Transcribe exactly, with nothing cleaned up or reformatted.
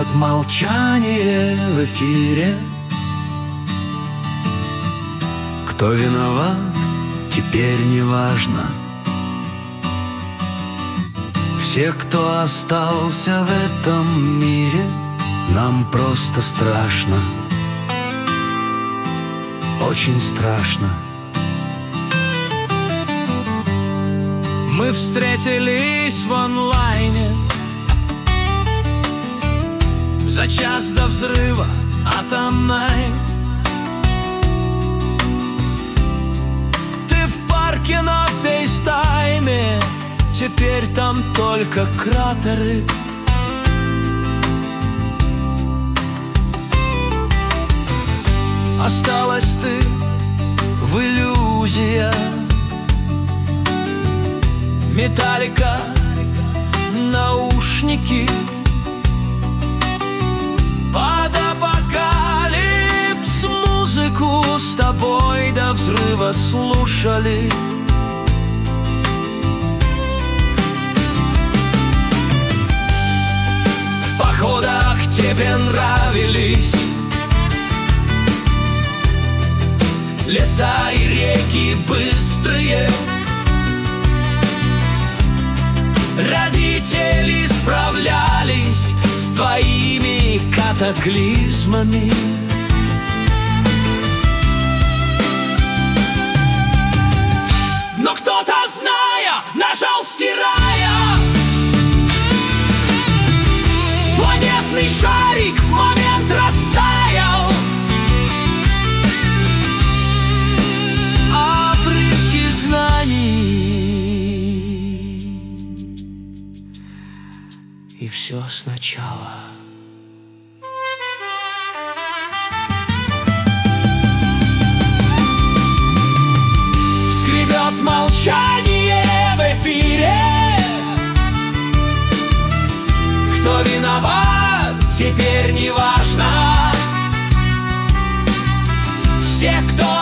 Скребет молчание в эфире. Кто виноват, теперь не важно. Все, кто остался в этом мире, нам просто страшно, очень страшно. Мы встретились в онлайне за час до взрыва атомной. Ты в парке на фейстайме, теперь там только кратеры. Осталась ты в иллюзиях. Металлика, наушники. Под апокалипс музыку с тобой до взрыва слушали. В походах тебе нравились леса и реки быстрые. Родители справлялись с твоими катаклизмами. Но кто-то, зная, нажал стирая. Планетный шарик в момент растаял. Обрывки знаний. И все сначала. Скребет молчание в эфире. Кто виноват, теперь не важно. Все, кто